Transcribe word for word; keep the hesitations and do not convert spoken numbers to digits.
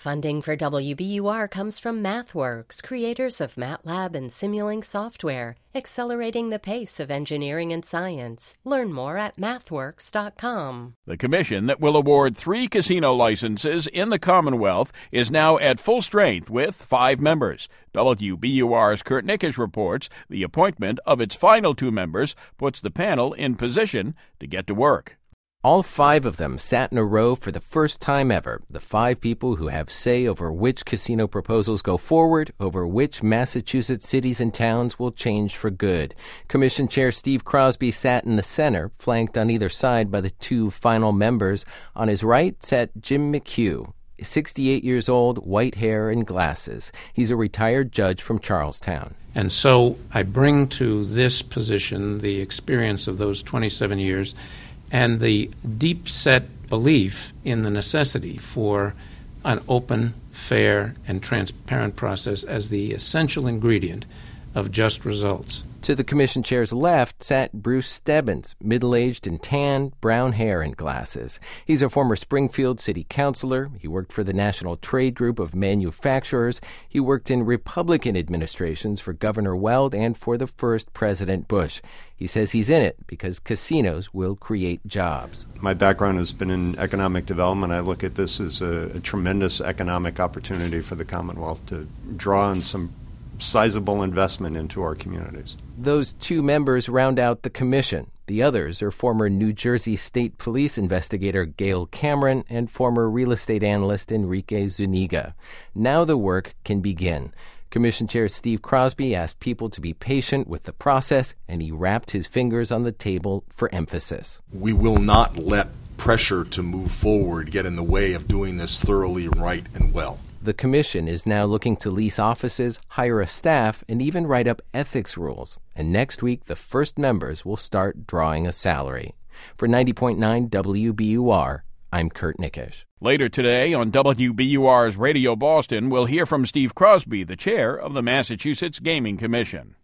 Funding for W B U R comes from MathWorks, creators of MATLAB and Simulink software, accelerating the pace of engineering and science. Learn more at mathworks dot com. The commission that will award three casino licenses in the Commonwealth is now at full strength with five members. W B U R's Kurt Nickisch reports the appointment of its final two members puts the panel in position to get to work. All five of them sat in a row for the first time ever, the five people who have say over which casino proposals go forward, over which Massachusetts cities and towns will change for good. Commission Chair Steve Crosby sat in the center, flanked on either side by the two final members. On his right sat Jim McHugh, sixty-eight years old, white hair and glasses. He's a retired judge from Charlestown. And so I bring to this position the experience of those twenty-seven years and the deep-set belief in the necessity for an open, fair, and transparent process as the essential ingredient of just results. To the commission chair's left sat Bruce Stebbins, middle-aged and tan, brown hair and glasses. He's a former Springfield city councilor. He worked for the National Trade Group of Manufacturers. He worked in Republican administrations for Governor Weld and for the first President Bush. He says he's in it because casinos will create jobs. My background has been in economic development. I look at this as a, a tremendous economic opportunity for the Commonwealth to draw on some sizable investment into our communities. Those two members round out the commission. The others are former New Jersey State Police investigator Gail Cameron and former real estate analyst Enrique Zuniga. Now the work can begin. Commission Chair Steve Crosby asked people to be patient with the process, and he rapped his fingers on the table for emphasis. We will not let pressure to move forward get in the way of doing this thoroughly right and well. The commission is now looking to lease offices, hire a staff, and even write up ethics rules. And next week, the first members will start drawing a salary. For ninety point nine W B U R, I'm Kurt Nickisch. Later today on W B U R's Radio Boston, we'll hear from Steve Crosby, the chair of the Massachusetts Gaming Commission.